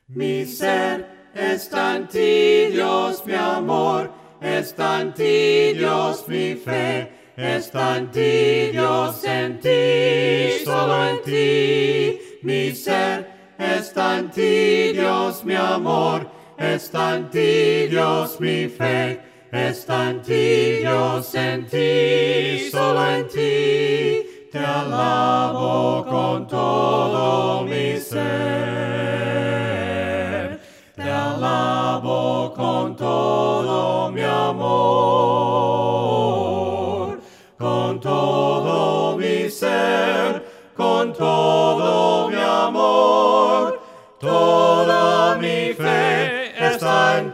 Mi ser está en ti, Dios, mi amor, está en ti, Dios, mi fe, está en ti, Dios, en ti, solo en ti. Mi ser está en ti, Dios, mi amor, está en ti, Dios, mi fe, está en ti, Dios, en ti, solo en ti. Te alabo con todo mi ser. Te alabo con todo mi amor, con todo mi ser, con todo mi amor, toda mi fe está en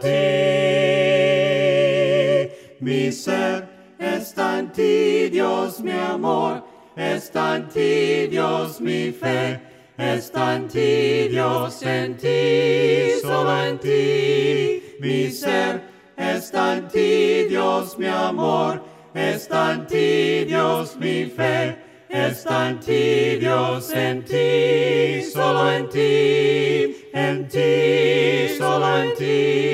ti. Mi ser está en ti, Dios, mi amor, está en ti, Dios, mi fe, está en ti, Dios, en ti, solo en ti. Mi ser está en ti, Dios, mi amor, está en ti, Dios, mi fe, está en ti, Dios, en ti, solo en ti, solo en ti.